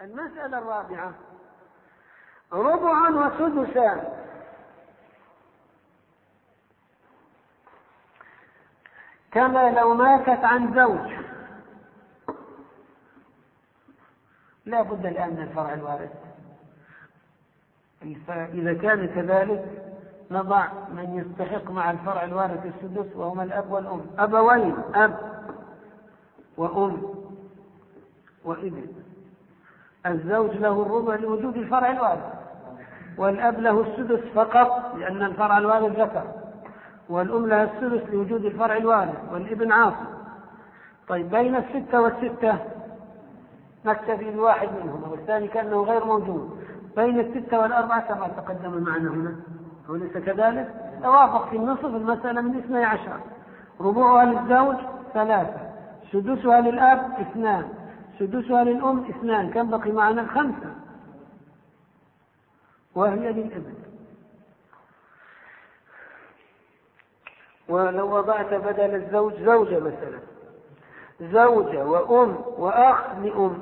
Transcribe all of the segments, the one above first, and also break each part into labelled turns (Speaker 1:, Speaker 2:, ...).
Speaker 1: المسألة الرابعة ربع وسدسان. كما لو ماتت عن زوج، لا بد الآن من الفرع الوارث. إذا كان كذلك نضع من يستحق مع الفرع الوارث السدس وهما الأب والأم، أبوين، أب وأم وابن. الزوج له الربع لوجود الفرع الوارث، والأب له السدس فقط لأن الفرع الوارث ذكر، والأم لها السدس لوجود الفرع الوارث، والابن عاصب. طيب بين الستة والستة نكتفي بواحد منهما والثاني كأنه غير موجود. بين الستة والأربعة كما تقدم معنا هنا، وليس كذلك؟ توافق في النصف المسألة من 12. ربعها للزوج 3، سدسها للأب 2، سدسها للأم 2. كم بقي معنا؟ 5، وهي للابن. ولو وضعت بدل الزوج زوجة مثلا، زوجة وأم وأخ لأم،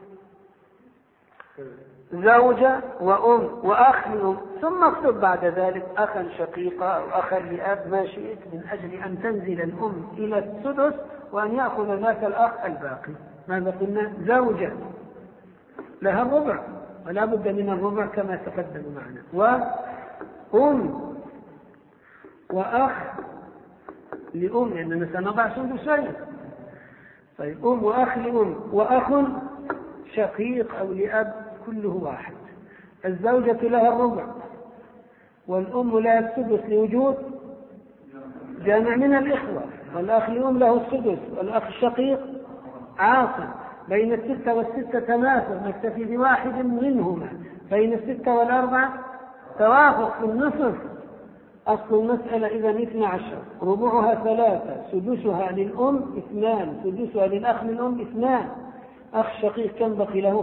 Speaker 1: زوجة وأم وأخ لأم، ثم اكتب بعد ذلك أخا شقيقا أو أخا لأب ما شئت، من أجل أن تنزل الأم إلى السدس وأن يأخذ ذاك الأخ الباقي. ماذا قلنا؟ زوجة لها الربع ولا بد من الربع كما تقدم معنا، وأم وأخ لأم لأننا سنضع سدسين. طيب أم وأخ لأم وأخ شقيق أو لأب كله واحد. الزوجة لها الربع والأم لها السدس لوجود جامع من الإخوة، والأخ لأم له السدس والأخ الشقيق عاصم. بين الستة والستة تماثل، نكتفي بواحد منهما. بين الستة والأربعة توافق في النصف. أصل المسألة إذن 12، ربعها 3، سدسها للأم 2، سدسها للأخ للأم 2. أخ شقيق كم بقي له؟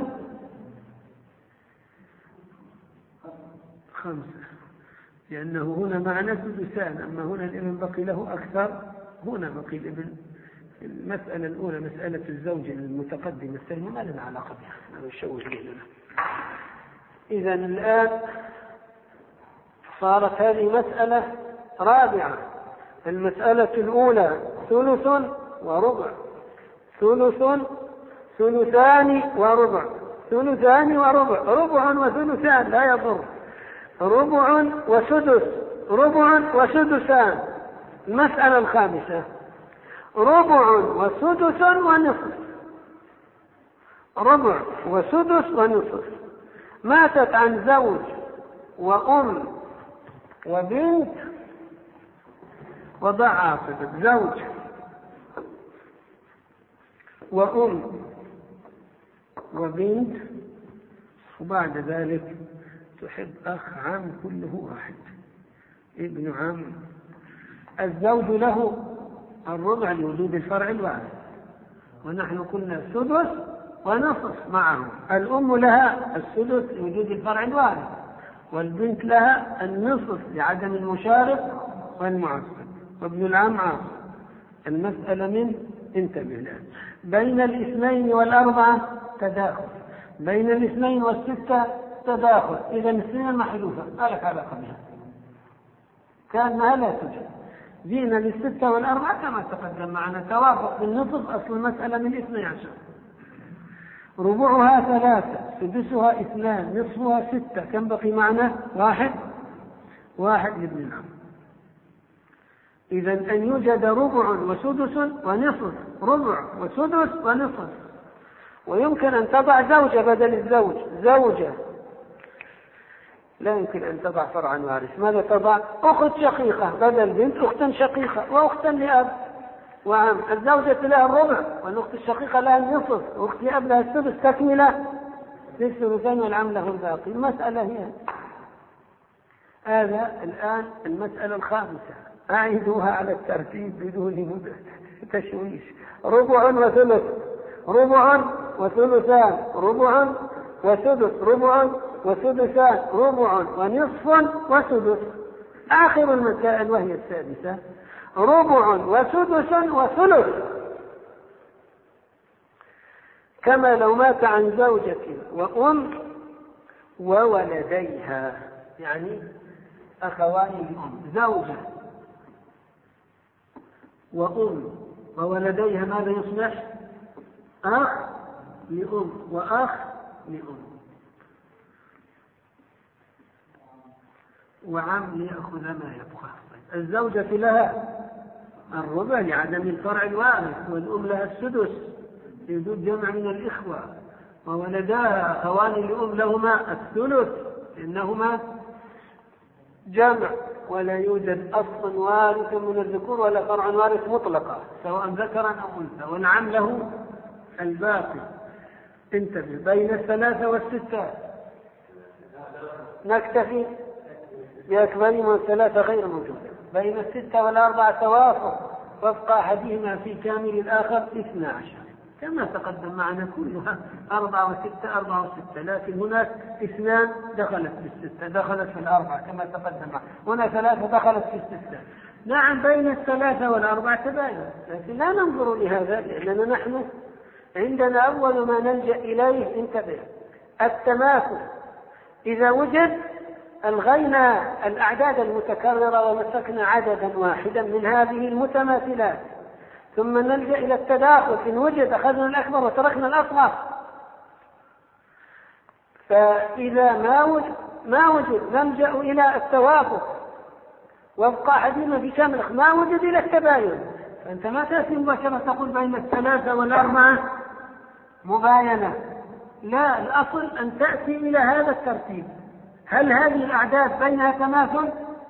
Speaker 1: 5، لأنه هنا معنا سدسان، أما هنا الابن بقي له أكثر، هنا بقي الابن. المسألة الأولى مسألة الزوج المتقدم الثانية ما لنا علاقة بها، هذا يشوش لنا. إذن الآن صارت هذه مسألة رابعة. المسألة الأولى ثلث وربع، ثلث، ثلثان وربع، ثلثان وربع، ربع وثلثان لا يضر، ربع وسدس، ربع وسدسان. المسألة الخامسة ربع وسدس ونصف، ربع وسدس ونصف. ماتت عن زوج وأم وبنت وضع عاصبة، زوج وأم وبنت، وبعد ذلك تحب أخ عم كله واحد، ابن عم. الزوج له الربع لوجود الفرع الوارث، ونحن قلنا سدس ونصف معه. الأم لها السدس لوجود الفرع الوارث، والبنت لها النصف لعدم المشارك والمعصب، وابن العم عاصب. المسألة من انتبه الآن. بين الاثنين والأربعة تداخل، بين الاثنين والستة تداخل. إذا الاثنين محذوفة ما لك علاقة بها، كأنها لا توجد. جينا للستة والأربعة كما تقدم معنا، توافق بالنصف. أصل المسألة من 12. ربعها 3، سدسها 2، نصفها 6. كم بقي معنا؟ واحد لابن العم. إذن أن يوجد ربع وسدس ونصف، ربع وسدس ونصف. ويمكن أن تضع زوجة بدل الزوج، زوجة. لا يمكن أن تضع فرعا وارث. ماذا تضع؟ أخت شقيقة بدل بنت، أختا شقيقة وأختا لأب وعم. الزوجة لها الربع والأخت الشقيقة لها النصف، وأخت لأب لها السدس، تكملة للثلثين والعم له الباقي. المسألة هي هذا. الآن المسألة الخامسة أعيدوها على الترتيب بدون تشويش. ربع وثلث، ربع وثلثان، ربع وسدس، ربع وسدسان، ربع ونصف وسدس. آخر المسائل وهي السادسة ربع وسدس وثلث. كما لو مات عن زوجة وأم وولديها، يعني أخوان لأم، زوجة وأم وولديها ماذا يصبح؟ أخ لأم وأخ لأم، وعم ليأخذ ما يبقى. الزوجة لها الربع لعدم الفرع الوارث، والأم لها السدس لوجود جمع من الإخوة، وولداها أخوان لأم لهما الثلث لأنهما جمع، ولا يوجد أصل وارث من الذكور ولا فرع وارث مطلقة سواء ذكرا أو أنثى، والعم له الباقي. انتبه، بين الثلاثة والستة نكتفي بأكبرهما، الثلاثة غير موجودة. بين الستة والأربعة توافق وفق أحدهما في كامل الآخر 12 كما تقدم معنا، كلها 4 و6 4 و6، لكن هناك 2 دخلت في 6 دخلت في 4 كما تقدم معنا، هنا 3 دخلت في 6. نعم بين 3 و4 تباين، لكن لا ننظر لهذا لأننا نحن عندنا أول ما نلجأ إليه، انتبه، التماثل. إذا وجد ألغينا الأعداد المتكررة ومسكنا عددا واحدا من هذه المتماثلات، ثم نلجأ إلى التداخل، إن وجد أخذنا الأكبر وتركنا الأصغر. فإذا ما وجد نلجأ إلى التوافق وفق أحدهما في كامل، ما وجد إلى التباين. فأنت ما تأتي مباشرة تقول بين الثلاثة والأربعة مباينة، لا، الأصل أن تأتي إلى هذا الترتيب. هل هذه الأعداد بينها تماثل؟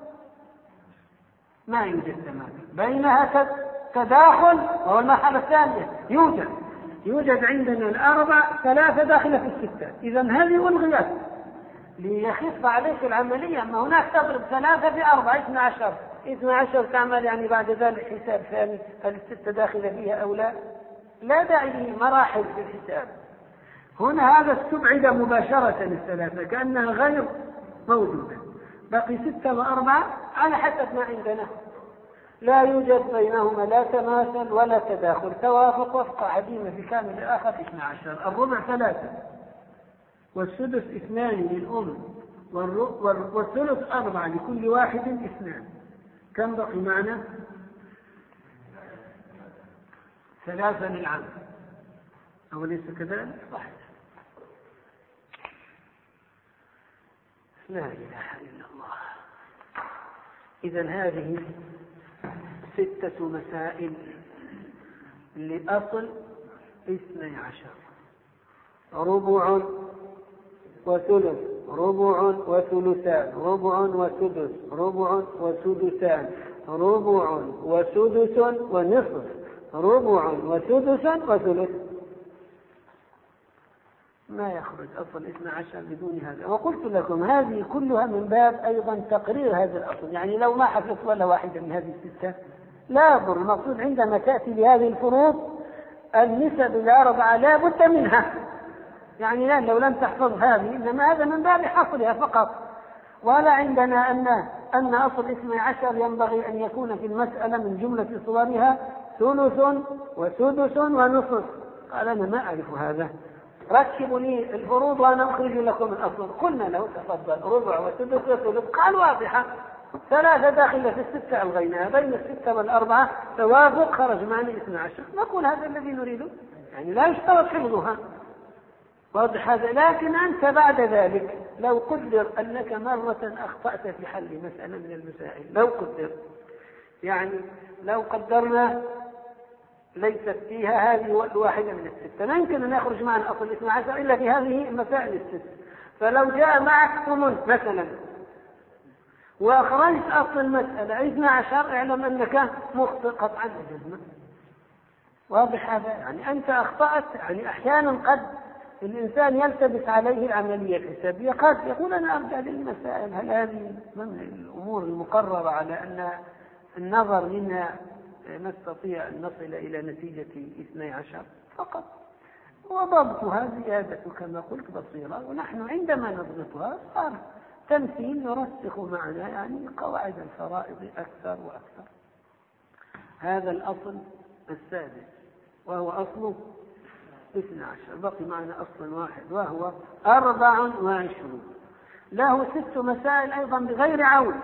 Speaker 1: ما يوجد تماثل، بينها تداخل، وهو المرحلة الثانية. يوجد عندنا الأربع 3 داخلة في 6، إذا هذه ألغيت ليخف عليك العملية. أما هناك تضرب 3 في 4 12 تعمل يعني بعد ذلك حساب ثاني، هل 6 داخلة فيها أو لا؟ لا داعي لمراحل في الحساب. هنا هذا استبعد مباشرة 3 كأنها غير موجودة، بقي 6 و4 على حسب ما عندنا، لا يوجد بينهما لا تماثل ولا تداخل، توافق وفق أحدهما في كامل الآخر 12. الربع 3 والسدس 2 للأم والثلث 4 لكل واحد 2. كم بقي معنا؟ 3 للعم، أوليس كذلك؟ صح. لا إله إلا الله. إذا هذه 6 مسائل لأصل 12: ربع وثلث، ربع وثلثان، ربع وسدس، ربع وسدسان، ربع وسدس ونصف، ربع وسدس وثلث. ما يخرج أصل 12 بدون هذا. وقلت لكم هذه كلها من باب أيضا تقرير هذا الأصل، يعني لو ما حفظت ولا واحدة من هذه 6 لا يضر. المقصود عندما تأتي لهذه الفروض النسب الأربعة لا بد منها، يعني لا لو لم تحفظ هذه، إنما هذا من باب حصرها فقط. ولا عندنا أن أصل 12 ينبغي أن يكون في المسألة من جملة صورها ثلث وسدس ونصف. قال أنا ما أعرف هذا، ركبوا لي الفروض وأنا أخرج لكم الأصل. قلنا له تفضل، ربع وسدس وثلث، قال واضحة. 3 داخلة في 6 ألغيناها، بين 6 و4 توافق، خرج معنا 12. نقول هذا الذي نريده، يعني لا يشترط حفظها، واضح هذا. لكن أنت بعد ذلك لو قدر أنك مرة أخطأت في حل مسألة من المسائل، لو قدر، يعني لو قدرنا ليست فيها هذه الواحدة من 6، لا يمكن أن يخرج معنا أصل 12 إلا في هذه المسائل 6. فلو جاء معك ثمن مثلا وأخرجت أصل المسألة 12، اعلم أنك مخطئ قطعا وجزما، واضح هذا. يعني أنت أخطأت، يعني أحيانا قد الإنسان يلتبس عليه العملية الحسابية، قد يقول أنا أرجع للمسائل، هل هذه من الأمور المقررة على أن النظر منها نستطيع أن نصل إلى نتيجة 12 فقط. وضبطها زيادة كما قلت بصيرة، ونحن عندما نضبطها صار تمثيل نرسخ معنا يعني قواعد الفرائض أكثر وأكثر. هذا الأصل السادس، وهو أصل 12. بقي معنا أصل واحد وهو 24 له 6 مسائل أيضا بغير عون،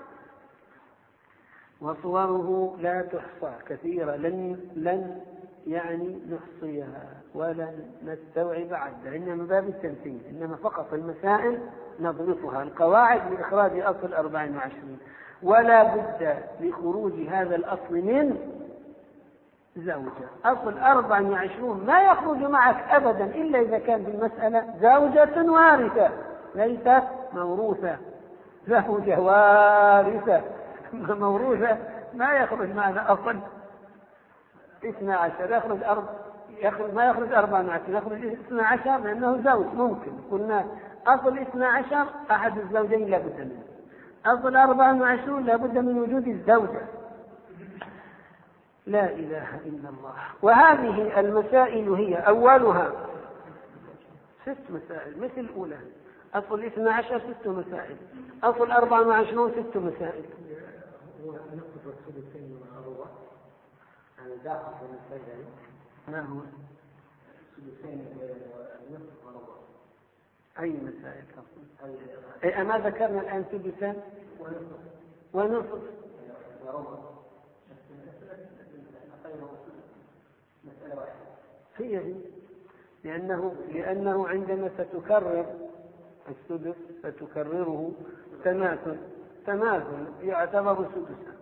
Speaker 1: وصوره لا تحصى كثيرة، لن يعني نحصيها ولن نستوعب عدها، إنما باب التمثيل، إنما فقط المسائل نضبطها، القواعد لإخراج أصل 24. ولا بد لخروج هذا الأصل من زوجة. أصل 24 ما يخرج معك أبدا إلا إذا كان في المسألة زوجة وارثة ليست موروثة، زوجة وارثة موروثة ما يخرج معنا أصل 12، ما يخرج 24، يخرج 12 لأنه زوج. ممكن قلنا أصل 12 أحد الزوجين لا بد منه، أصل 24 لا بد من وجود الزوجة. لا إله إلا الله. وهذه المسائل هي أولها 6 مسائل مثل الأولى، أصل 12 6 مسائل، أصل 24 6 مسائل.
Speaker 2: ونقص الثلثين والربع يعني داخل في المسائل.
Speaker 1: ما هو
Speaker 2: الثلثين والنصف والربع؟
Speaker 1: أي مسائل أصلا؟ أما ذكرنا الآن ثلثان ونصف
Speaker 2: وربع. مسألة واحدة.
Speaker 1: هي لأنه عندما ستكرر السدس ستكرره تماثل يعتبر سدسا،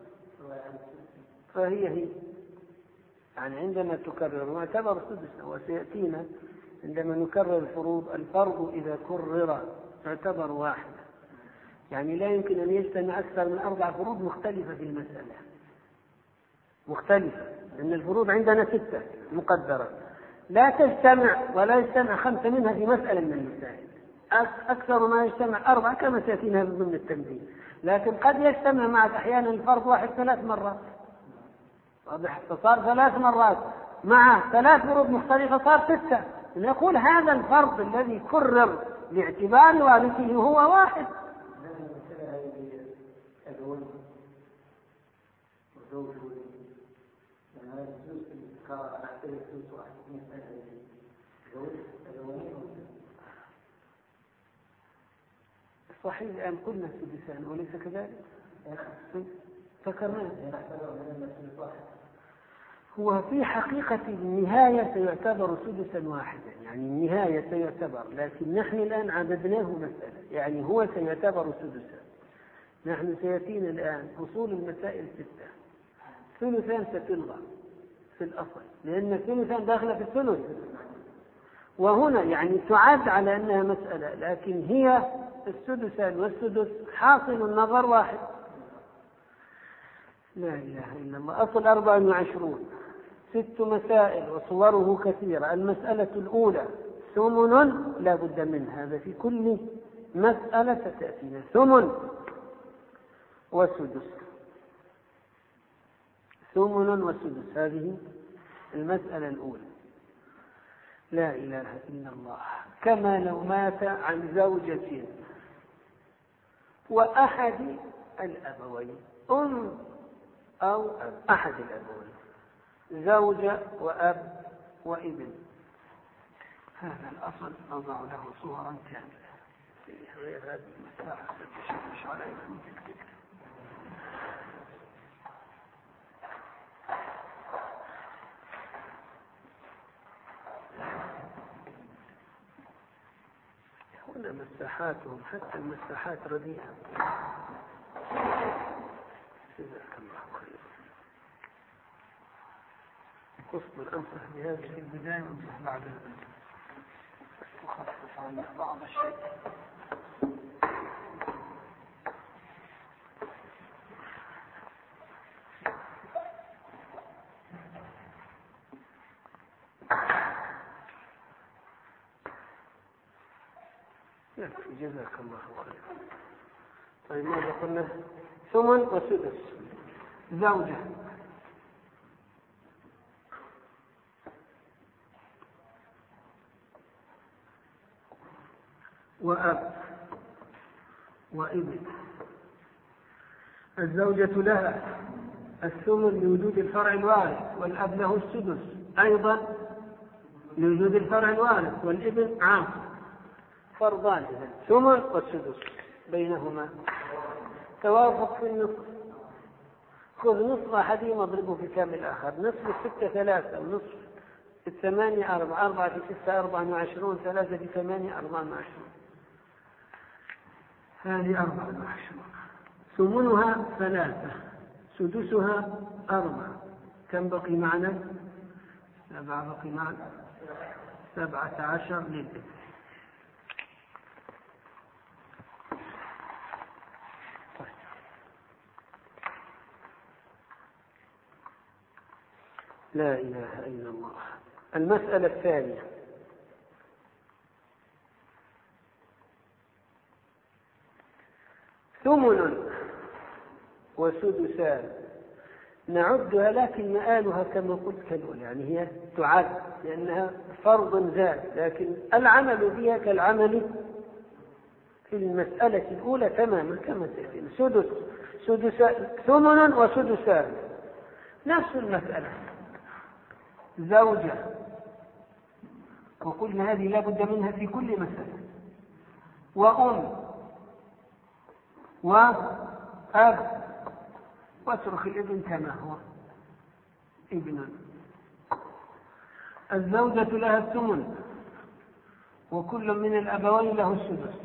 Speaker 1: فهي يعني عندما تكرر يعتبر سدسا. وسيأتينا عندما نكرر الفروض الفرض إذا كرر يعتبر واحدا، يعني لا يمكن أن يجتمع أكثر من 4 فروض مختلفة في المسألة، مختلفة، لأن الفروض عندنا 6 مقدرة، لا تجتمع ولا يجتمع 5 منها في مسألة من المسائل، أكثر ما يجتمع 4 كما سيأتينا ضمن التمثيل. لكن قد يجتمع معك أحيانا الفرض واحد 3 مرات، واضح؟ فصار 3 مرات مع 3 فروض مختلفة صار 6. نقول هذا الفرض الذي كرر باعتبار وارثه هو واحد. صحيح الآن قلنا سدسان وليس كذلك؟ فكرنا هو في حقيقة النهاية سيعتبر سدسا واحدا، يعني النهاية سيعتبر، لكن نحن الآن عددناه مسألة، يعني هو سيعتبر سدسا. نحن سيأتينا الآن أصول المسائل 6، ثلثان ستلغى في الأصل لأن الثلثان داخلة في الثلث، وهنا يعني تعد على أنها مسألة، لكن هي السدسان والسدس حاصل النظر واحد. لا إله إلا الله. أصل 24 6 مسائل وصوره كثيرة. المسألة الأولى ثمن لا بد منها، هذا في كل مسألة ستأتينا، ثمن وسدس، ثمن وسدس، هذه المسألة الأولى. لا إله إلا الله. كما لو مات عن زوجة وأحد الأبوين، أم أو أب، أحد الأبوين، زوجة وأب وابن، هذا الأصل نضع له صورا كاملة. غير هذه المساحة ستشوش عليكم. هنا مساحاتهم حتى المساحات رديئة. جزاك الله خير. قسم الأنصح بهذه في البداية وانصح بعد تخفف عن بعض الشيء. يكفي جزاك الله خير. طيب ماذا قلنا؟ ثمن وسدس، زوجة وأب وابن. الزوجة لها الثمن لوجود الفرع الوارث، والأب له السدس أيضا لوجود الفرع الوارث، والابن عام فرضان إذن ثمن والسدس بينهما توافق في النصف. خذ نصف أحدهما واضربه في كامل الآخر. نصف 6 3 ونصف 8 4 4 في 6 24 3 في 8 24 هذه 24. ثمنها 3 سدسها 4 كم بقي معنا؟ 7 بقي معنا 17 للابن. لا إله إلا الله. المسألة الثانية ثمن وسدسان نعدها، لكن مآلها كما قلت كالأولى، يعني هي تعد لأنها فرض زاد، لكن العمل بها كالعمل في المسألة الأولى تماما كما سيأتي. ثمن وسدسان نفس المسألة. زوجة، وقلنا هذه لا بد منها في كل مسألة، وأم وأب، واترك الابن كما هو ابن. الزوجة لها الثمن وكل من الأبوين له السدس،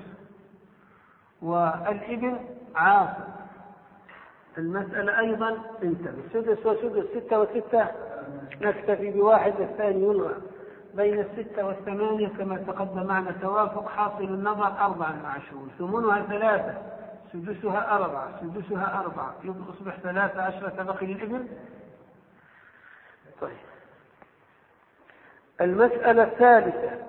Speaker 1: والابن عاصب. المسألة أيضا انتبه، سدس وسدس 6 و6 نكتفي بواحد والثاني يلغى. بين 6 و8 كما تقدم معنا توافق، حاصل النظر 24. ثمنها 3 سدسها 4 سدسها 4 يصبح 13 بقي للابن. طيب المسألة الثالثة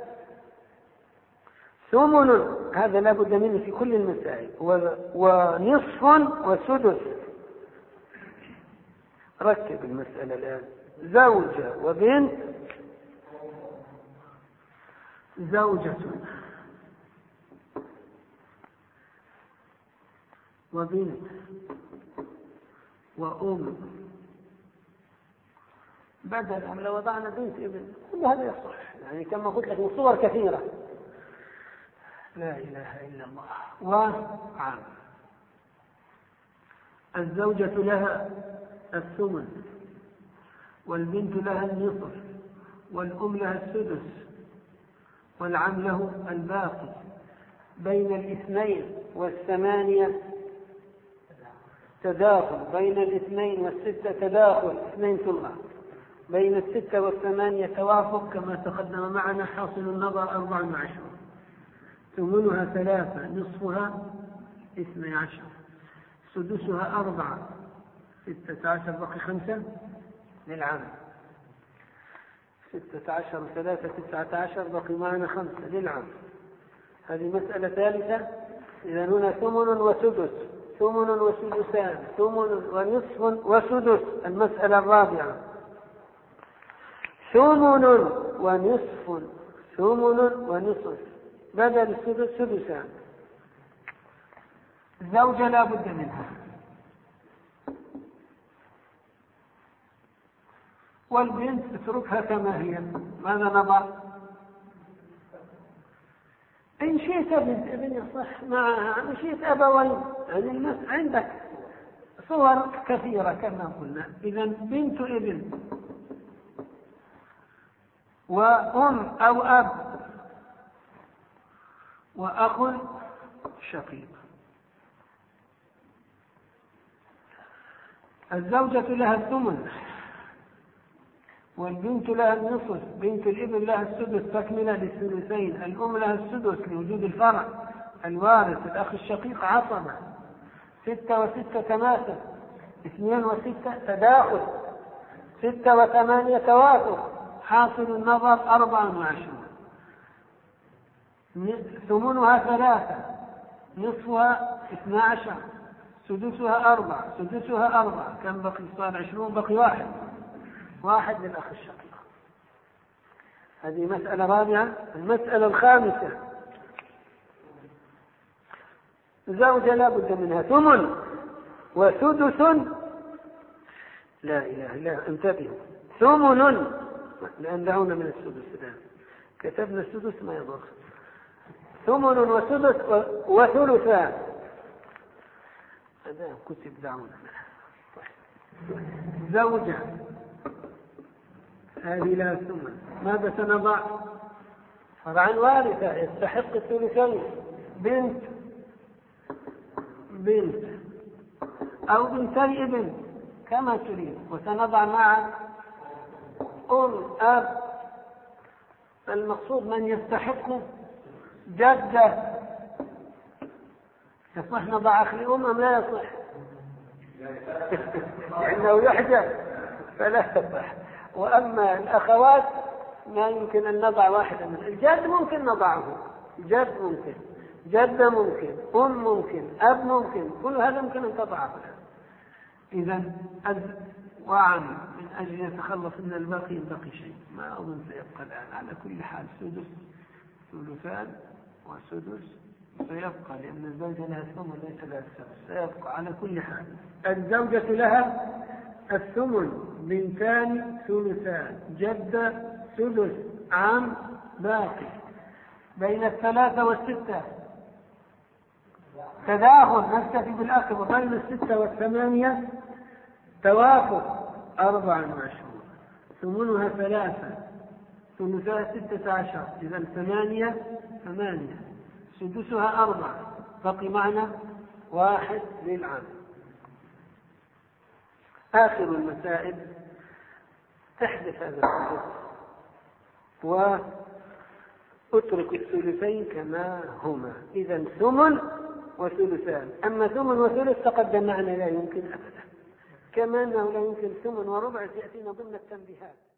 Speaker 1: ثمن، هذا لا بد منه في كل المسائل، ونصف وسدس. ركب المسألة الآن. زوجة وبنت، زوجة وبنت وأم، بدل لو وضعنا بنت ابن كل هذا يصح، يعني كما قلت لك من صور كثيرة. لا إله إلا الله. وعام. الزوجة لها الثمن، والبنت لها النصف، والأم لها السدس، والعم له الباقي. بين 2 و8 تداخل، بين 2 و6 تداخل، 2 تلغى. بين 6 و8 توافق كما تقدم معنا، حاصل النظر 24. ثمنها 3 نصفها 12 سدسها 4 16 بقي 5 للعام. 16 و3 19 بقي معنا 5 للعام. هذه مسألة ثالثة. إذا هنا ثمن وسدس، ثمن وسدسان، ثمن ونصف وسدس. المسألة الرابعة ثمن ونصف، ثمن ونصف بدل السدس سدسان. الزوجة لا بد منها، والبنت اتركها كما هي. ماذا نضع؟ إن شئت بنت ابن يصح معها، إن شئت أبوين. يعني عندك صور كثيرة كما قلنا. إذا بنت ابن وأم أو أب وأخ شقيق. الزوجة لها الثمن، والبنت لها النصف، بنت الابن لها السدس تكملة للثلثين. الأم لها السدس لوجود الفرع الوارث. الأخ الشقيق عصبة. 6 و6 تماثل، 2 و6 تداخل، 6 و8 توافق، حاصل النظر 24. ثمنها 3 نصفها 12 سدسها 4 سدسها 4 كم بقي؟ صار 20 بقي 1 للأخ الشقيق. هذه مسألة رابعة. المسألة الخامسة زوجة لا بد منها، ثمن وسدس. لا إله إلا انتبهوا، ثمن لأن دعونا من السدس الآن. كتبنا السدس ما يضر. ثمن وسدس وثلثان، هذا كتب دعونا. زوجة هذه لها ثمن، ماذا سنضع؟ طبعا وارثة يستحق الثلثين. بنت أو بنتي ابن كما تريد، وسنضع مع أب. المقصود من يستحق جدة. يصح نضع أخ أم لا يصح؟ لأنه يحجب فلا يصح. وأما الأخوات ما يمكن أن نضع واحدة من الجد، ممكن نضعه، جد ممكن، جدة ممكن، ممكن، أب ممكن، كل هذا ممكن أن تضعه. إذا وعن من أجل يتخلص من الباقي شيء ما أظن سيبقى الآن. على كل حال سدس ثلثان وسدس سيبقى، لأن الزوجة لها الثمن ليس لها السدس، سيبقى على كل حال. الزوجة لها الثمن، بنتان ثلثان، جدة سدس، عم باقي. بين 3 و6 تداخل، نكتفي بالأخذ. وبين 6 و8 توافق، 24. ثمنها 3، ثلثها 16، إذا 8. سدسها 4، بقي معنا 1 للعام. آخر المسائل تحذف هذا الثلث واترك الثلثين كما هما. إذا ثمن وثلثان. أما ثمن وثلث تقدم معنا لا يمكن أبدا، كما أنه لا يمكن ثمن وربع، سيأتينا ضمن التنبيهات.